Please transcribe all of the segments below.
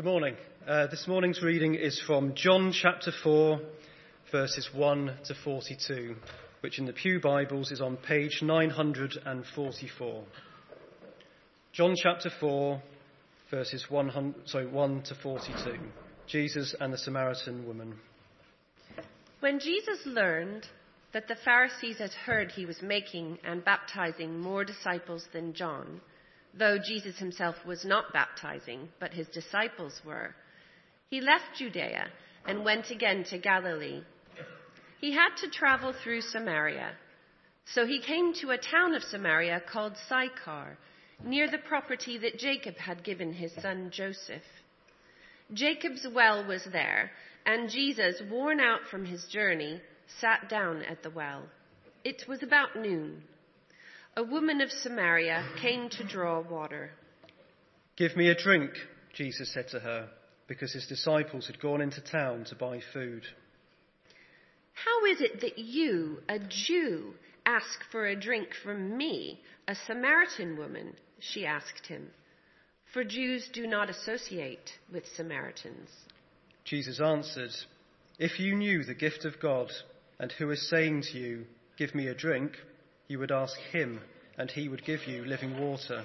Good morning. This morning's reading is from John chapter 4, verses 1 to 42, which in the Pew Bibles is on page 944. John chapter 4, verses 1 to 42. Jesus and the Samaritan woman. When Jesus learned that the Pharisees had heard he was making and baptizing more disciples than John, though Jesus himself was not baptizing, but his disciples were, he left Judea and went again to Galilee. He had to travel through Samaria. So he came to a town of Samaria called Sychar, near the property that Jacob had given his son Joseph. Jacob's well was there, and Jesus, worn out from his journey, sat down at the well. It was about noon. A woman of Samaria came to draw water. "Give me a drink," Jesus said to her, because his disciples had gone into town to buy food. "How is it that you, a Jew, ask for a drink from me, a Samaritan woman?" she asked him. For Jews do not associate with Samaritans. Jesus answered, "If you knew the gift of God and who is saying to you, 'Give me a drink,' you would ask him, and he would give you living water."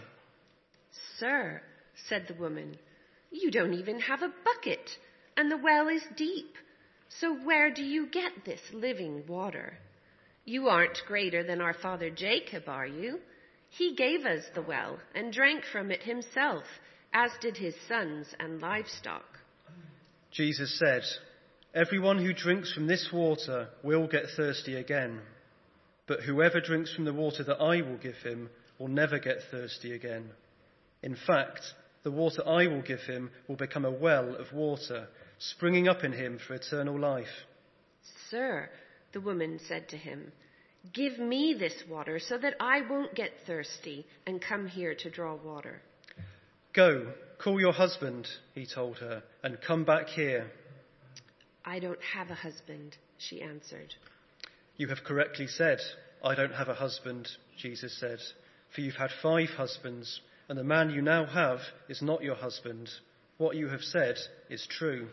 "Sir," said the woman, "you don't even have a bucket, and the well is deep. So where do you get this living water? You aren't greater than our father Jacob, are you? He gave us the well and drank from it himself, as did his sons and livestock." Jesus said, "Everyone who drinks from this water will get thirsty again. But whoever drinks from the water that I will give him will never get thirsty again. In fact, the water I will give him will become a well of water, springing up in him for eternal life." "Sir," the woman said to him, "give me this water so that I won't get thirsty and come here to draw water." "Go, call your husband," he told her, "and come back here." "I don't have a husband," she answered. "You have correctly said, 'I don't have a husband,'" Jesus said, "for you've had 5 husbands, and the man you now have is not your husband. What you have said is true."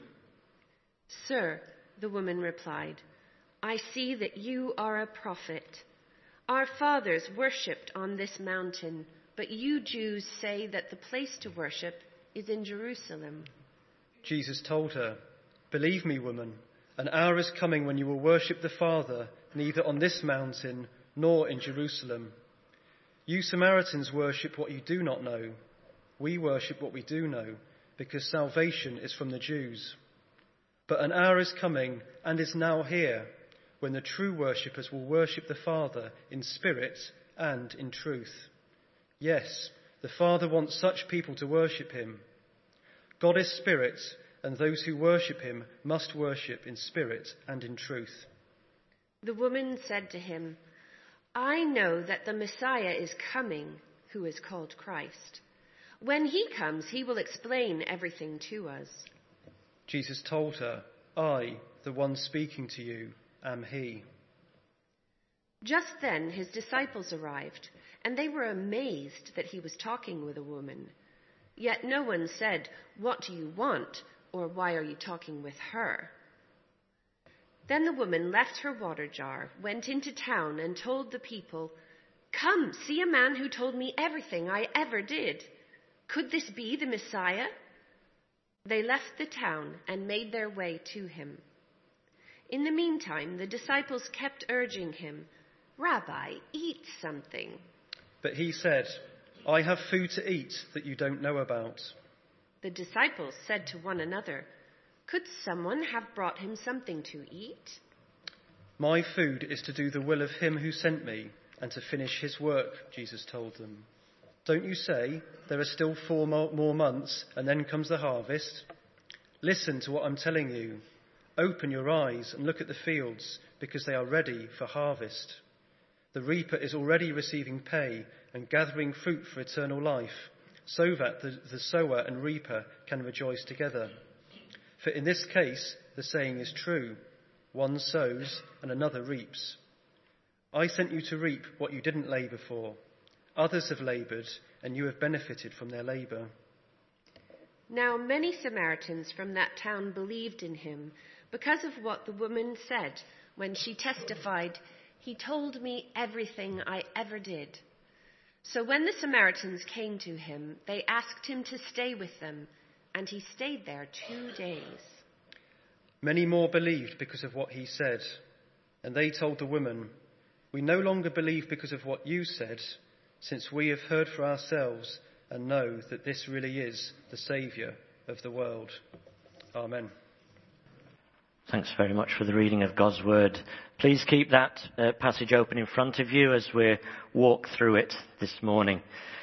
"Sir," the woman replied, "I see that you are a prophet. Our fathers worshipped on this mountain, but you Jews say that the place to worship is in Jerusalem." Jesus told her, "Believe me, woman, an hour is coming when you will worship the Father neither on this mountain nor in Jerusalem. You Samaritans worship what you do not know. We worship what we do know, because salvation is from the Jews. But an hour is coming, and is now here, when the true worshippers will worship the Father in spirit and in truth. Yes, the Father wants such people to worship him. God is spirit, and those who worship him must worship in spirit and in truth." The woman said to him, "I know that the Messiah is coming, who is called Christ. When he comes, he will explain everything to us." Jesus told her, "I, the one speaking to you, am he." Just then his disciples arrived, and they were amazed that he was talking with a woman. Yet no one said, "What do you want?" or "Why are you talking with her?" Then the woman left her water jar, went into town, and told the people, "Come, see a man who told me everything I ever did. Could this be the Messiah?" They left the town and made their way to him. In the meantime, the disciples kept urging him, "Rabbi, eat something." But he said, "I have food to eat that you don't know about." The disciples said to one another, "Could someone have brought him something to eat?" "My food is to do the will of him who sent me and to finish his work," Jesus told them. "Don't you say, 'There are still 4 more months and then comes the harvest'? Listen to what I'm telling you. Open your eyes and look at the fields, because they are ready for harvest. The reaper is already receiving pay and gathering fruit for eternal life, so that the sower and reaper can rejoice together. For in this case, the saying is true, 'One sows and another reaps.' I sent you to reap what you didn't labour for. Others have laboured, and you have benefited from their labour." Now many Samaritans from that town believed in him because of what the woman said when she testified, "He told me everything I ever did." So when the Samaritans came to him, they asked him to stay with them, and he stayed there 2 days. Many more believed because of what he said, and they told the woman, "We no longer believe because of what you said, since we have heard for ourselves and know that this really is the Saviour of the world." Amen. Thanks very much for the reading of God's Word. Please keep that passage open in front of you as we walk through it this morning.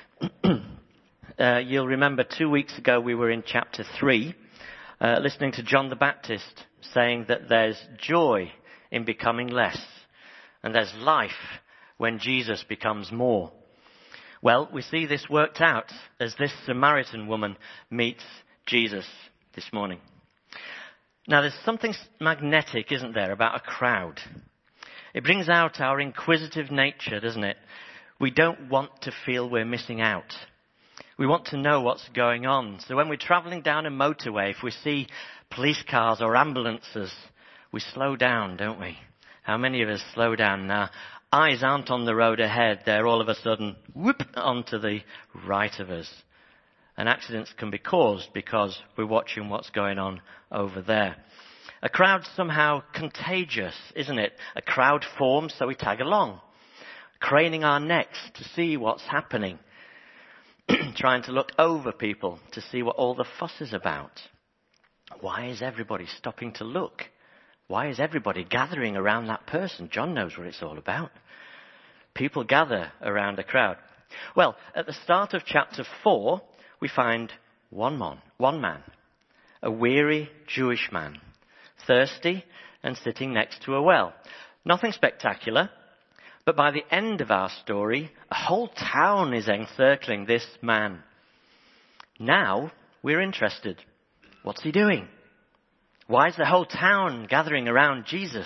You'll remember 2 weeks ago we were in chapter 3, listening to John the Baptist saying that there's joy in becoming less, and there's life when Jesus becomes more. Well, we see this worked out as this Samaritan woman meets Jesus this morning. Now, there's something magnetic, isn't there, about a crowd? It brings out our inquisitive nature, doesn't it? We don't want to feel we're missing out. We want to know what's going on. So when we're travelling down a motorway, if we see police cars or ambulances, we slow down, don't we? How many of us slow down now? Eyes aren't on the road ahead. They're all of a sudden, whoop, onto the right of us. And accidents can be caused because we're watching what's going on over there. A crowd's somehow contagious, isn't it? A crowd forms, so we tag along, craning our necks to see what's happening, trying to look over people to see what all the fuss is about. Why is everybody stopping to look? Why is everybody gathering around that person? John knows what it's all about. People gather around a crowd. Well, at the start of chapter 4, we find one man, a weary Jewish man, thirsty and sitting next to a well. Nothing spectacular, but by the end of our story, a whole town is encircling this man. Now we're interested. What's he doing? Why is the whole town gathering around Jesus?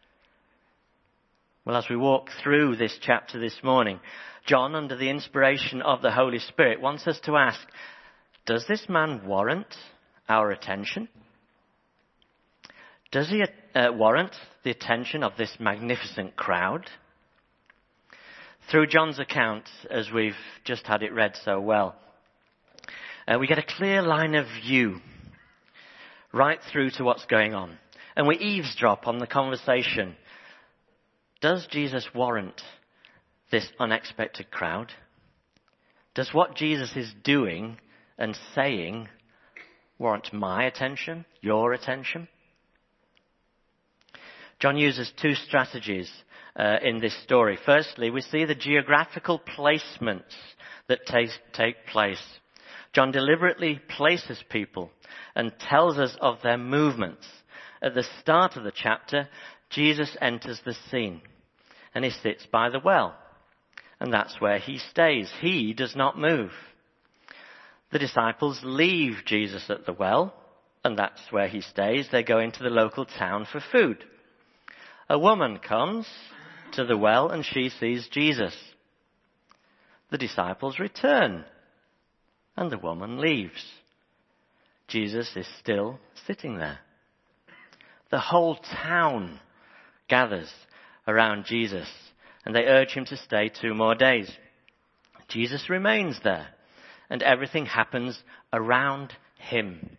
Well, as we walk through this chapter this morning, John, under the inspiration of the Holy Spirit, wants us to ask, does this man warrant our attention? Does he warrant the attention of this magnificent crowd? Through John's account, as we've just had it read so well, we get a clear line of view right through to what's going on. And we eavesdrop on the conversation. Does Jesus warrant this unexpected crowd? Does what Jesus is doing and saying warrant my attention, your attention? John uses 2 strategies in this story. Firstly, we see the geographical placements that take place. John deliberately places people and tells us of their movements. At the start of the chapter, Jesus enters the scene and he sits by the well. And that's where he stays. He does not move. The disciples leave Jesus at the well, and that's where he stays. They go into the local town for food. A woman comes to the well and she sees Jesus. The disciples return, and the woman leaves. Jesus is still sitting there. The whole town gathers around Jesus, and they urge him to stay 2 more days. Jesus remains there, and everything happens around him.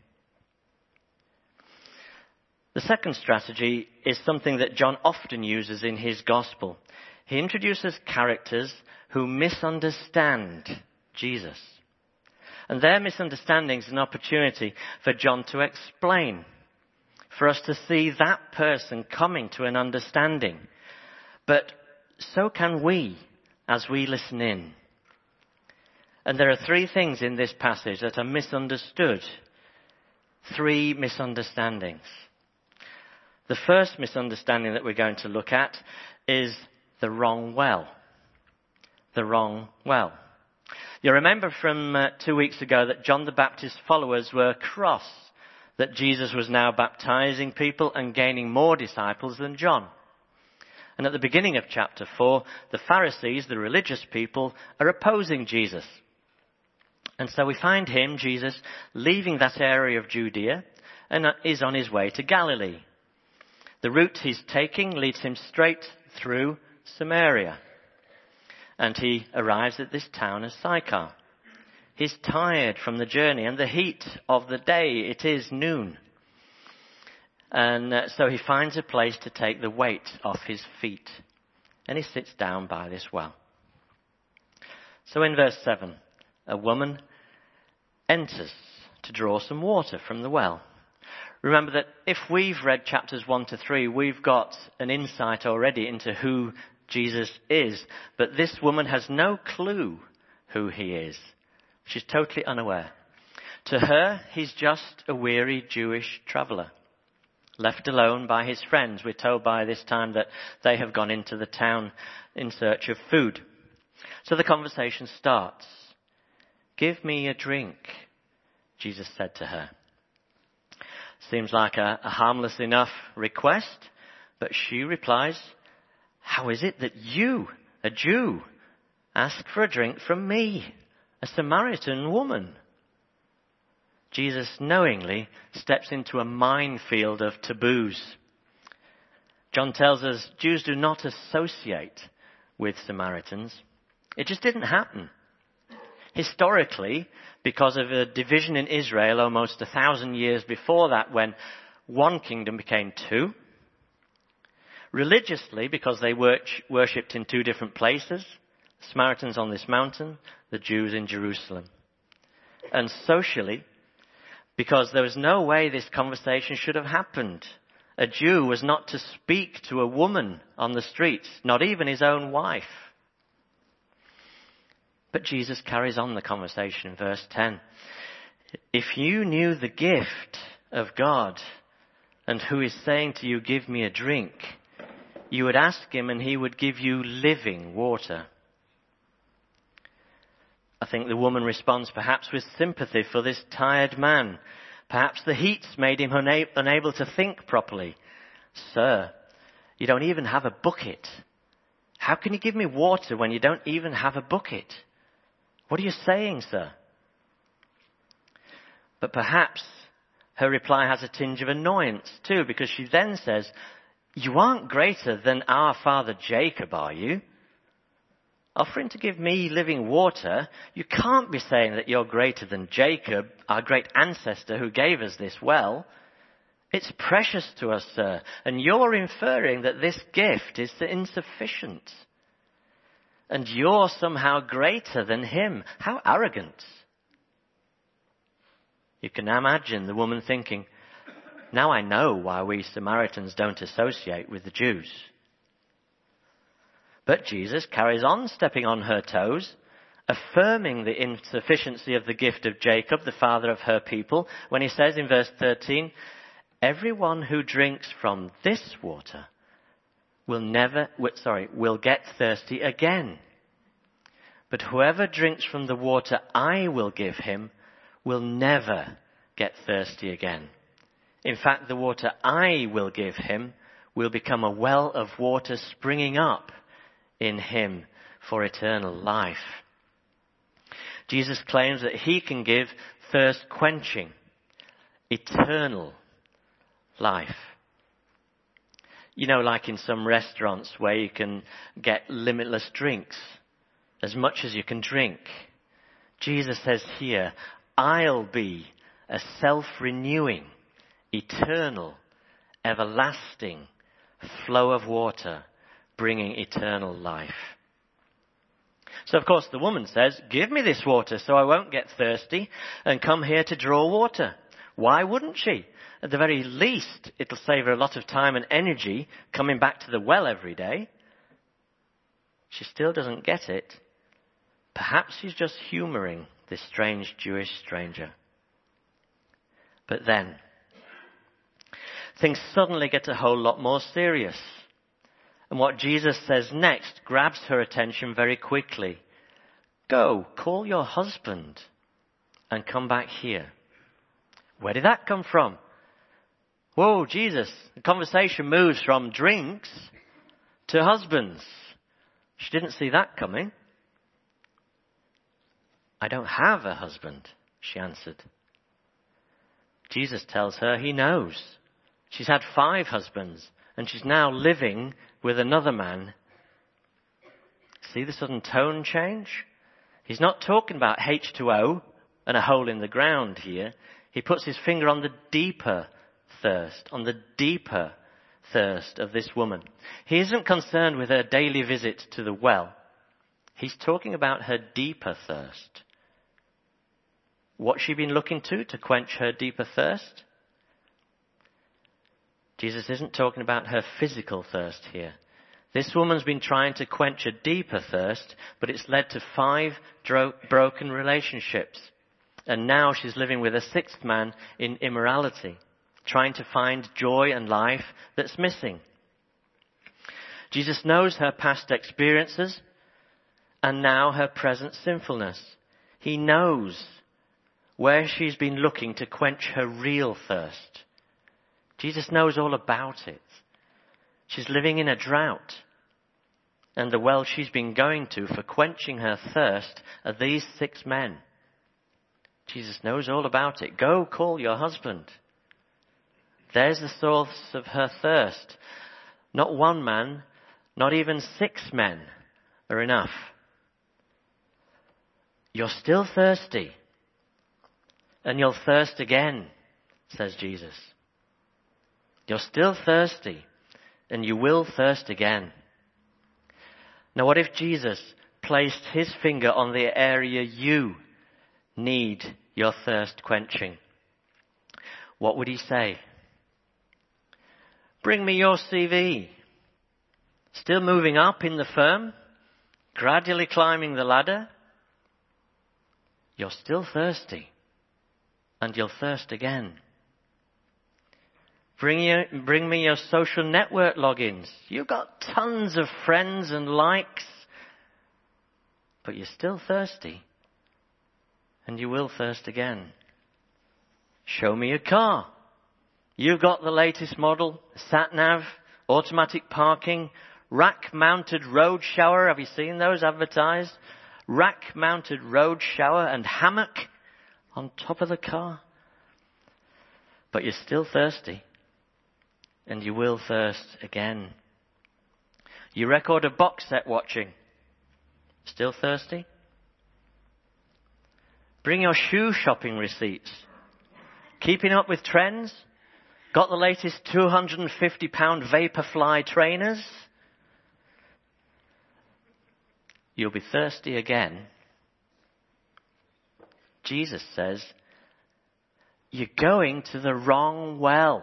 The second strategy is something that John often uses in his gospel. He introduces characters who misunderstand Jesus. And their misunderstanding is an opportunity for John to explain, for us to see that person coming to an understanding. But so can we as we listen in. And there are 3 things in this passage that are misunderstood. 3 misunderstandings. The first misunderstanding that we're going to look at is the wrong well. The wrong well. You remember from 2 weeks ago that John the Baptist's followers were cross that Jesus was now baptizing people and gaining more disciples than John. And at the beginning of chapter 4, the Pharisees, the religious people, are opposing Jesus. And so we find him, Jesus, leaving that area of Judea and is on his way to Galilee. The route he's taking leads him straight through Samaria. And he arrives at this town of Sychar. He's tired from the journey and the heat of the day. It is noon. And so he finds a place to take the weight off his feet. And he sits down by this well. So in verse 7, a woman enters to draw some water from the well. Remember that if we've read chapters 1 to 3, we've got an insight already into who Jesus is. But this woman has no clue who he is. She's totally unaware. To her, he's just a weary Jewish traveller, left alone by his friends. We're told by this time that they have gone into the town in search of food. So the conversation starts. "Give me a drink," Jesus said to her. Seems like a harmless enough request, but she replies, "How is it that you, a Jew, ask for a drink from me, a Samaritan woman?" Jesus knowingly steps into a minefield of taboos. John tells us Jews do not associate with Samaritans. It just didn't happen. Historically, because of a division in Israel almost 1,000 years before that, when one kingdom became two. Religiously, because they worshipped in two different places, the Samaritans on this mountain, the Jews in Jerusalem. And socially, because there was no way this conversation should have happened. A Jew was not to speak to a woman on the streets, not even his own wife. But Jesus carries on the conversation in verse 10. "If you knew the gift of God and who is saying to you, 'Give me a drink,' you would ask him and he would give you living water." I think the woman responds perhaps with sympathy for this tired man. Perhaps the heat's made him unable to think properly. "Sir, you don't even have a bucket. How can you give me water when you don't even have a bucket? What are you saying, sir?" But perhaps her reply has a tinge of annoyance too, because she then says, "You aren't greater than our father Jacob, are you? Offering to give me living water, you can't be saying that you're greater than Jacob, our great ancestor who gave us this well. It's precious to us, sir, and you're inferring that this gift is insufficient. And you're somehow greater than him. How arrogant." You can imagine the woman thinking, "Now I know why we Samaritans don't associate with the Jews." But Jesus carries on stepping on her toes, affirming the insufficiency of the gift of Jacob, the father of her people, when he says in verse 13, "Everyone who drinks from this water will get thirsty again. But whoever drinks from the water I will give him will never get thirsty again. In fact, the water I will give him will become a well of water springing up in him for eternal life." Jesus claims that he can give thirst quenching, eternal life. You know, like in some restaurants where you can get limitless drinks, as much as you can drink. Jesus says here, I'll be a self-renewing, eternal, everlasting flow of water, bringing eternal life. So of course the woman says, "Give me this water so I won't get thirsty and come here to draw water." Why wouldn't she? At the very least, it'll save her a lot of time and energy coming back to the well every day. She still doesn't get it. Perhaps she's just humouring this strange Jewish stranger. But then, things suddenly get a whole lot more serious. And what Jesus says next grabs her attention very quickly. "Go, call your husband and come back here." Where did that come from? Whoa, Jesus, the conversation moves from drinks to husbands. She didn't see that coming. I don't have a husband, she answered. Jesus tells her he knows. She's had 5 husbands, and she's now living with another man. See the sudden tone change? He's not talking about H2O and a hole in the ground here. He puts his finger on the deeper thirst, of this woman. He isn't concerned with her daily visit to the well. He's talking about her deeper thirst. What's she been looking to quench her deeper thirst? Jesus isn't talking about her physical thirst here. This woman's been trying to quench a deeper thirst, but it's led to 5 broken relationships. And now she's living with a 6th man in immorality, trying to find joy and life that's missing. Jesus knows her past experiences and now her present sinfulness. He knows where she's been looking to quench her real thirst. Jesus knows all about it. She's living in a drought. And the well she's been going to for quenching her thirst are these 6 men. Jesus knows all about it. Go call your husband. There's the source of her thirst. Not 1 man, not even 6 men are enough. You're still thirsty. And you'll thirst again, says Jesus. You're still thirsty, and you will thirst again. Now, what if Jesus placed his finger on the area you need your thirst quenching? What would he say? Bring me your CV. Still moving up in the firm? Gradually climbing the ladder? You're still thirsty, and you'll thirst again. Bring me your social network logins. You've got tons of friends and likes, but you're still thirsty, and you will thirst again. Show me your car. You've got the latest model, sat-nav, automatic parking, rack-mounted road shower. Have you seen those advertised? Rack-mounted road shower and hammock on top of the car. But you're still thirsty, and you will thirst again. You record a box set watching. Still thirsty? Bring your shoe shopping receipts. Keeping up with trends? Got the latest £250 Vaporfly trainers? You'll be thirsty again. Jesus says, you're going to the wrong well.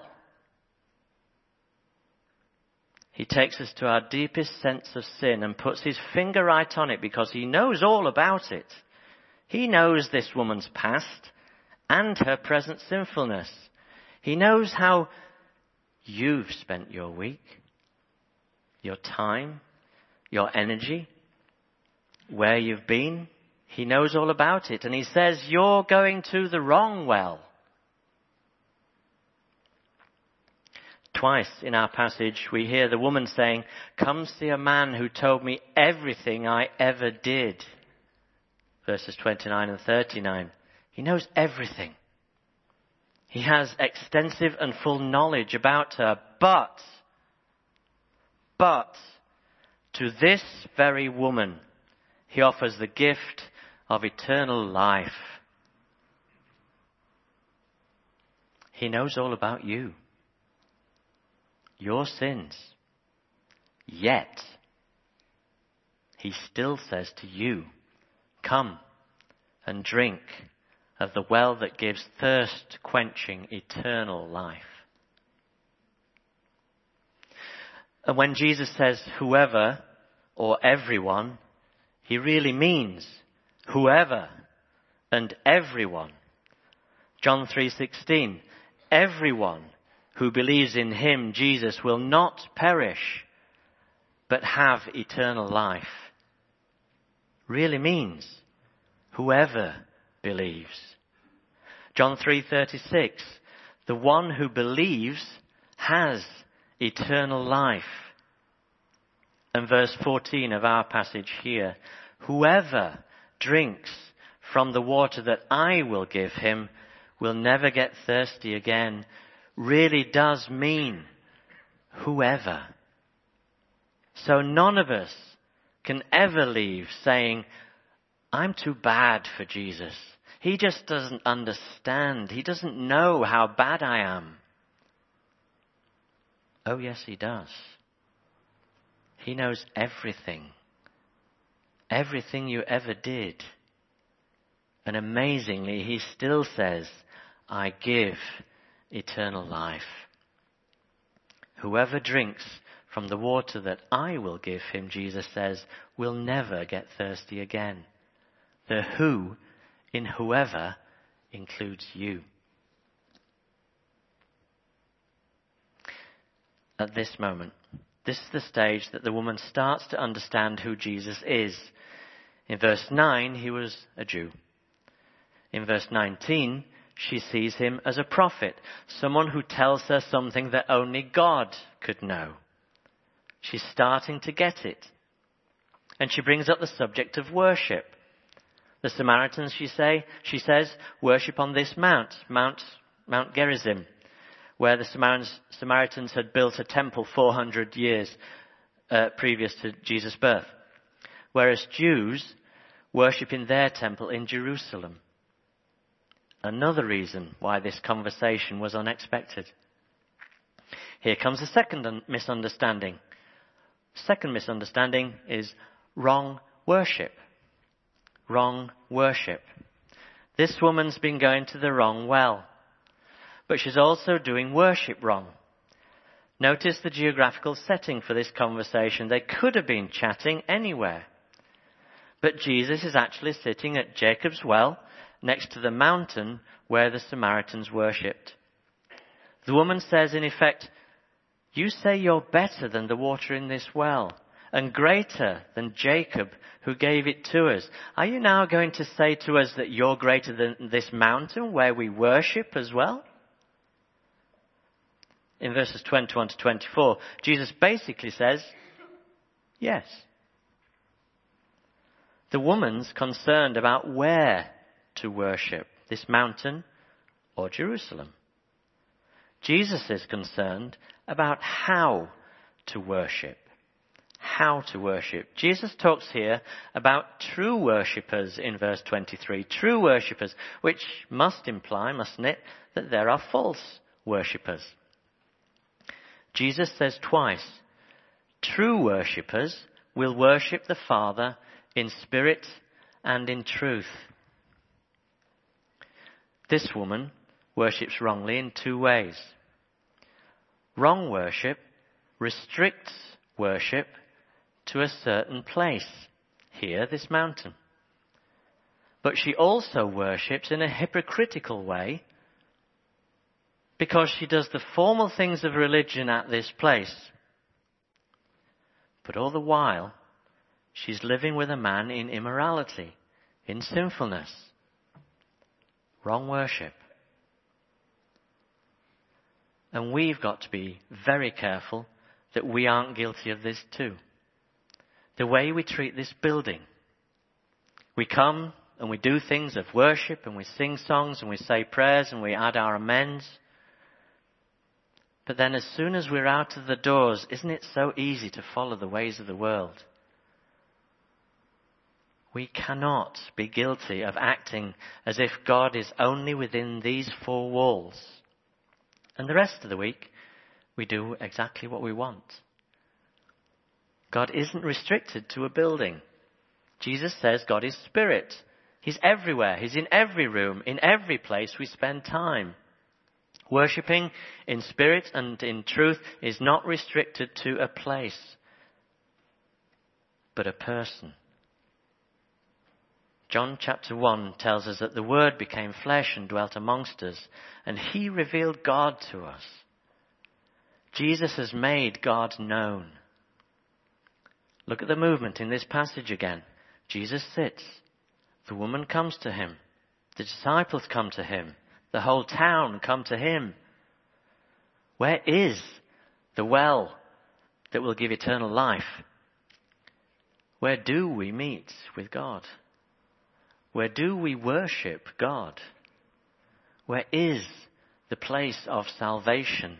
He takes us to our deepest sense of sin and puts his finger right on it because he knows all about it. He knows this woman's past and her present sinfulness. He knows how you've spent your week, your time, your energy, where you've been. He knows all about it. And he says, you're going to the wrong well. Twice in our passage, we hear the woman saying, come see a man who told me everything I ever did. Verses 29 and 39. He knows everything. He has extensive and full knowledge about her. But to this very woman, he offers the gift of eternal life. He knows all about you, your sins. Yet, he still says to you, come and drink of the well that gives thirst-quenching eternal life. And when Jesus says whoever or everyone, he really means whoever and everyone. John 3:16, everyone who believes in him, Jesus, will not perish, but have eternal life. Really means whoever believes. John 3:36, the one who believes has eternal life. And verse 14 of our passage here, whoever drinks from the water that I will give him will never get thirsty again really does mean whoever. So none of us can ever leave saying, I'm too bad for Jesus. He just doesn't understand. He doesn't know how bad I am. Oh, yes, he does. He knows everything. Everything you ever did. And amazingly, he still says, I give eternal life. Whoever drinks from the water that I will give him, Jesus says, will never get thirsty again. The who in whoever includes you. At this moment, this is the stage that the woman starts to understand who Jesus is. In verse 9, he was a Jew. In verse 19, she sees him as a prophet, someone who tells her something that only God could know. She's starting to get it. And she brings up the subject of worship. The Samaritans, she says, worship on this Mount Gerizim, where the Samaritans had built a temple 400 years previous to Jesus' birth. Whereas Jews worship in their temple in Jerusalem. Another reason why this conversation was unexpected. Here comes the second misunderstanding. Second misunderstanding is wrong worship. Wrong worship. This woman's been going to the wrong well. But she's also doing worship wrong. Notice the geographical setting for this conversation. They could have been chatting anywhere. But Jesus is actually sitting at Jacob's well, next to the mountain where the Samaritans worshipped. The woman says, in effect, you say you're better than the water in this well, and greater than Jacob who gave it to us. Are you now going to say to us that you're greater than this mountain where we worship as well? In verses 21 to 24, Jesus basically says, yes. The woman's concerned about where to worship, this mountain or Jerusalem. Jesus is concerned about how to worship. How to worship. Jesus talks here about true worshippers in verse 23. True worshippers, which must imply, mustn't it, that there are false worshippers. Jesus says twice, true worshippers will worship the Father in spirit and in truth. This woman worships wrongly in two ways. Wrong worship restricts worship to a certain place, here, this mountain. But she also worships in a hypocritical way because she does the formal things of religion at this place. But all the while, she's living with a man in immorality, in sinfulness. Wrong worship. And we've got to be very careful that we aren't guilty of this too. The way we treat this building. We come and we do things of worship and we sing songs and we say prayers and we add our amens. But then as soon as we're out of the doors, isn't it so easy to follow the ways of the world? We cannot be guilty of acting as if God is only within these four walls. And the rest of the week, we do exactly what we want. God isn't restricted to a building. Jesus says God is spirit. He's everywhere. He's in every room, in every place we spend time. Worshipping in spirit and in truth is not restricted to a place, but a person. John chapter 1 tells us that the Word became flesh and dwelt amongst us, and He revealed God to us. Jesus has made God known. Look at the movement in this passage again. Jesus sits. The woman comes to Him. The disciples come to Him. The whole town come to Him. Where is the well that will give eternal life? Where do we meet with God? Where do we worship God? Where is the place of salvation?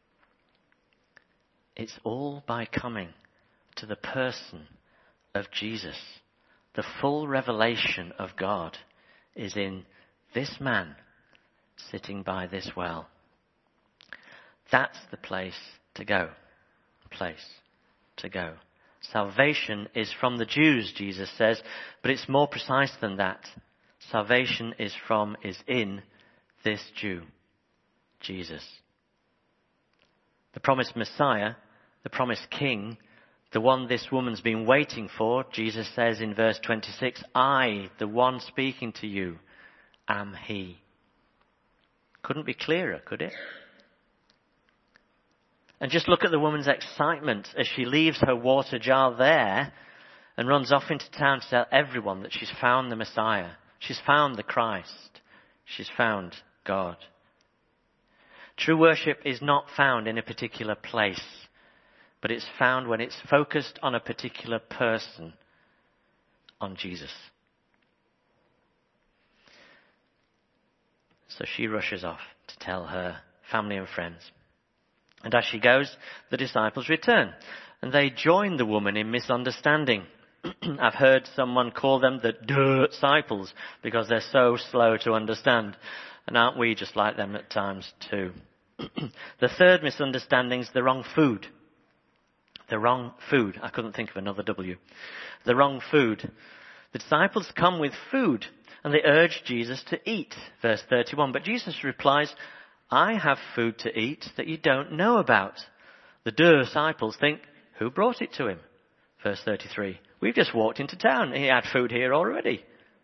It's all by coming to the person of Jesus. The full revelation of God is in this man sitting by this well. That's the place to go. Place to go. Salvation is from the Jews, Jesus says, but it's more precise than that. Salvation is in this Jew, Jesus. The promised Messiah, the promised King, the one this woman's been waiting for, Jesus says in verse 26, I, the one speaking to you, am he. Couldn't be clearer, could it? And just look at the woman's excitement as she leaves her water jar there and runs off into town to tell everyone that she's found the Messiah. She's found the Christ. She's found God. True worship is not found in a particular place, but it's found when it's focused on a particular person, on Jesus. So she rushes off to tell her family and friends. And as she goes, the disciples return, and they join the woman in misunderstanding. I've heard someone call them the disciples because they're so slow to understand. And aren't we just like them at times too? The third misunderstanding is the wrong food. The wrong food. I couldn't think of another W. The wrong food. The disciples come with food and they urge Jesus to eat. Verse 31. But Jesus replies, I have food to eat that you don't know about. The disciples think, who brought it to him? Verse 33. We've just walked into town. He had food here already.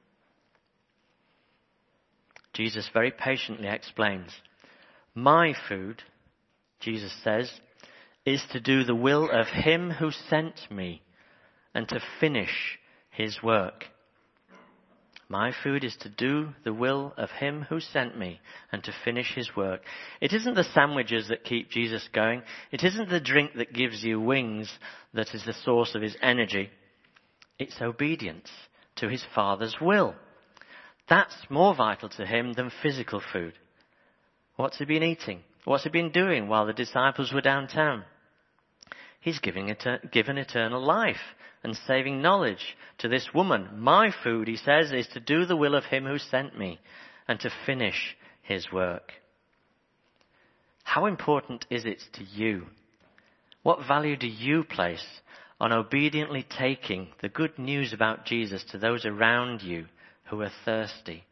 Jesus very patiently explains, my food, Jesus says, is to do the will of him who sent me and to finish his work. My food is to do the will of him who sent me and to finish his work. It isn't the sandwiches that keep Jesus going. It isn't the drink that gives you wings that is the source of his energy. It's obedience to his Father's will. That's more vital to him than physical food. What's he been eating? What's he been doing while the disciples were downtown? He's given eternal life and saving knowledge to this woman. My food, he says, is to do the will of him who sent me and to finish his work. How important is it to you? What value do you place on obediently taking the good news about Jesus to those around you who are thirsty?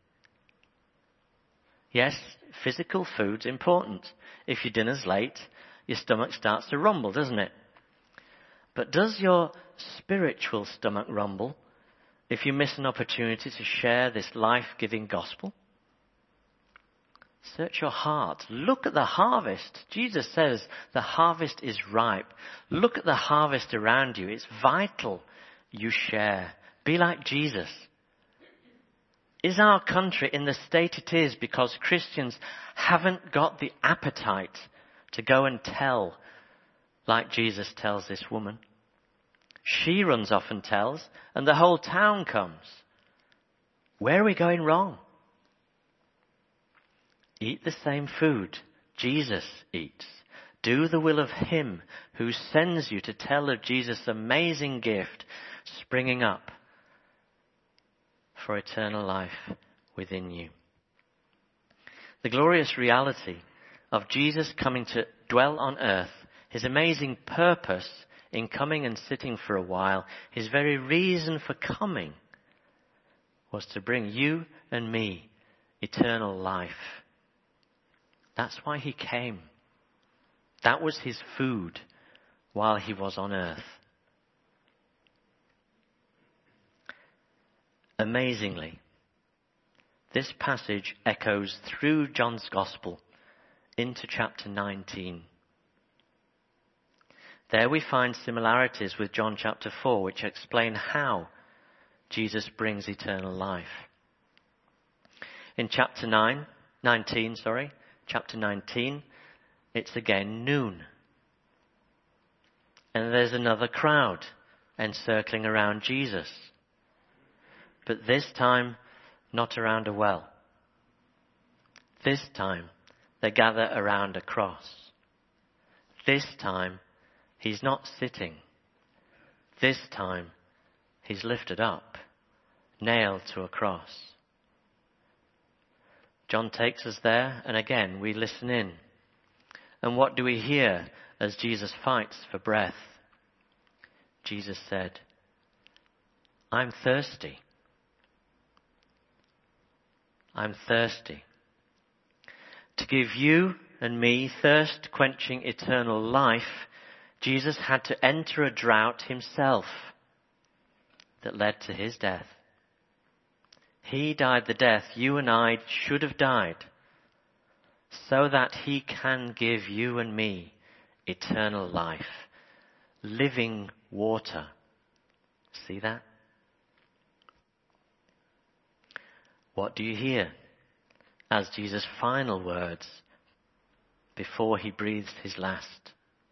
Yes, physical food's important. If your dinner's late, your stomach starts to rumble, doesn't it? But does your spiritual stomach rumble if you miss an opportunity to share this life-giving gospel? Search your heart. Look at the harvest. Jesus says the harvest is ripe. Look at the harvest around you. It's vital you share. Be like Jesus. Is our country in the state it is because Christians haven't got the appetite to go and tell like Jesus tells this woman? She runs off and tells, and the whole town comes. Where are we going wrong? Eat the same food Jesus eats. Do the will of him who sends you to tell of Jesus' amazing gift springing up for eternal life within you. The glorious reality of Jesus coming to dwell on earth, his amazing purpose in coming and sitting for a while, his very reason for coming was to bring you and me eternal life. That's why he came. That was his food while he was on earth. Amazingly, this passage echoes through John's Gospel into chapter 19. There we find similarities with John chapter 4, which explain how Jesus brings eternal life. In chapter 19, it's again noon. And there's another crowd encircling around Jesus. But this time, not around a well. This time, they gather around a cross. This time, he's not sitting. This time, he's lifted up, nailed to a cross. John takes us there, and again, we listen in. And what do we hear as Jesus fights for breath? Jesus said, I'm thirsty. I'm thirsty. To give you and me thirst-quenching eternal life, Jesus had to enter a drought himself that led to his death. He died the death you and I should have died, so that he can give you and me eternal life, living water. See that? What do you hear as Jesus' final words before he breathes his last?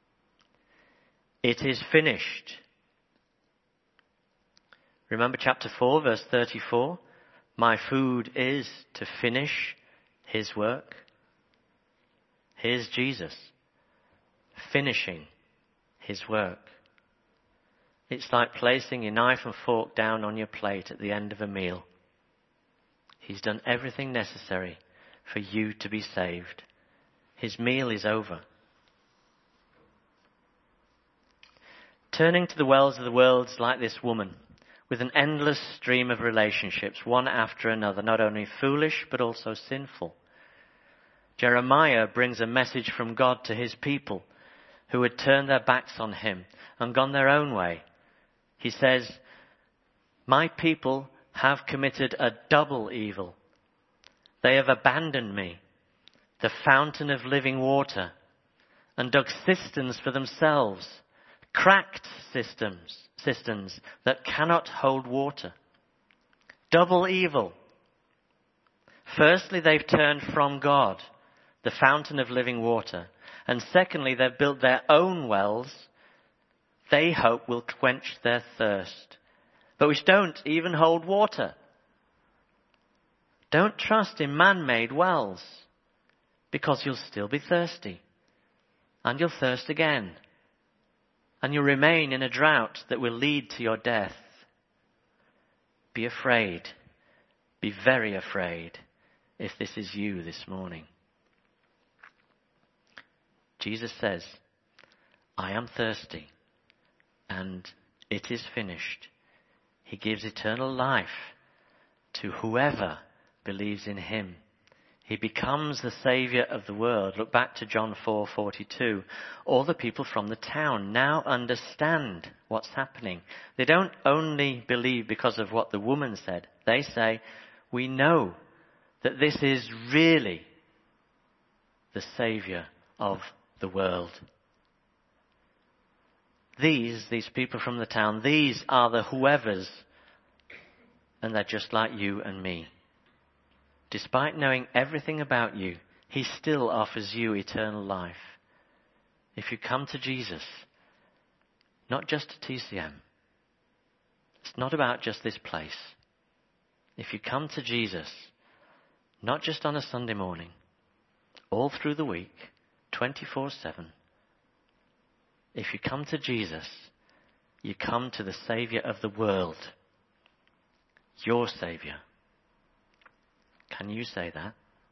It is finished. Remember chapter 4, verse 34? My food is to finish his work. Here's Jesus finishing his work. It's like placing your knife and fork down on your plate at the end of a meal. He's done everything necessary for you to be saved. His meal is over. Turning to the wells of the world like this woman, with an endless stream of relationships, one after another, not only foolish but also sinful. Jeremiah brings a message from God to his people who had turned their backs on him and gone their own way. He says, my people have committed a double evil. They have abandoned me, the fountain of living water, and dug cisterns for themselves, cracked cisterns that cannot hold water. Double evil. Firstly, they've turned from God, the fountain of living water. And secondly, they've built their own wells they hope will quench their thirst, but which don't even hold water. Don't trust in man-made wells, because you'll still be thirsty. And you'll thirst again. And you'll remain in a drought that will lead to your death. Be afraid. Be very afraid if this is you this morning. Jesus says, I am thirsty, and it is finished. He gives eternal life to whoever believes in him. He becomes the Saviour of the world. Look back to John 4:42. All the people from the town now understand what's happening. They don't only believe because of what the woman said. They say, we know that this is really the Saviour of the world. These people from the town, these are the whoever's, and they're just like you and me. Despite knowing everything about you, he still offers you eternal life. If you come to Jesus, not just to TCM. It's not about just this place. If you come to Jesus, not just on a Sunday morning, all through the week, 24/7. If you come to Jesus, you come to the Saviour of the world. Your Saviour. Can you say that?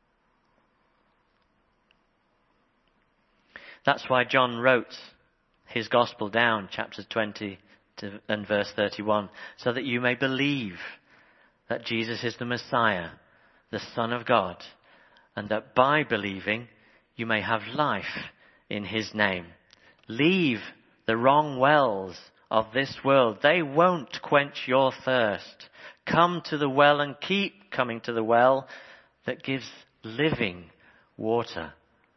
That's why John wrote his gospel down, chapters 20 and verse 31, so that you may believe that Jesus is the Messiah, the Son of God, and that by believing you may have life in his name. Leave the wrong wells of this world. They won't quench your thirst. Come to the well and keep coming to the well that gives living water.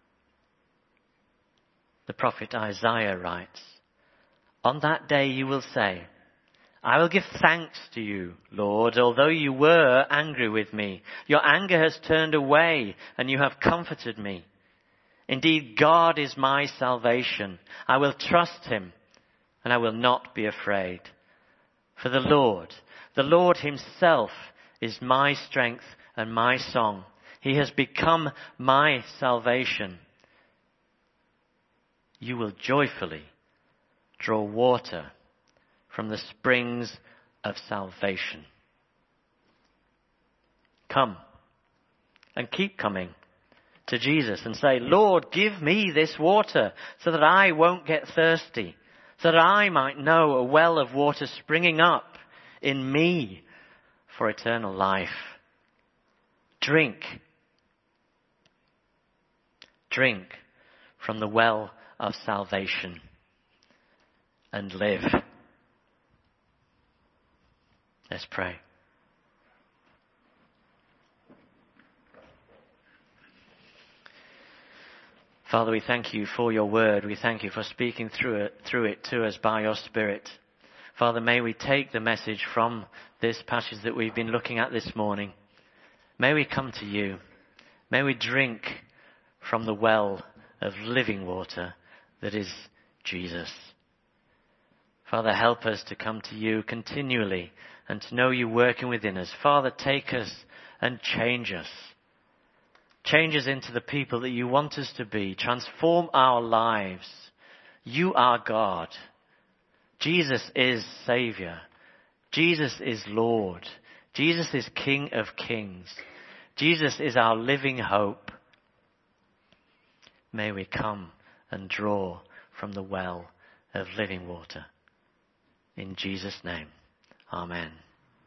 The prophet Isaiah writes, on that day you will say, I will give thanks to you, Lord, although you were angry with me. Your anger has turned away and you have comforted me. Indeed, God is my salvation. I will trust him and I will not be afraid. For the Lord himself is my strength and my song. He has become my salvation. You will joyfully draw water from the springs of salvation. Come and keep coming to Jesus and say, Lord, give me this water so that I won't get thirsty, so that I might know a well of water springing up in me for eternal life. Drink from the well of salvation and live. Let's pray. Father, we thank you for your word. We thank you for speaking through it to us by your Spirit. Father, may we take the message from this passage that we've been looking at this morning. May we come to you. May we drink from the well of living water that is Jesus. Father, help us to come to you continually and to know you working within us. Father, take us and change us. Change us into the people that you want us to be. Transform our lives. You are God. Jesus is Saviour. Jesus is Lord. Jesus is King of Kings. Jesus is our living hope. May we come and draw from the well of living water. In Jesus' name, amen.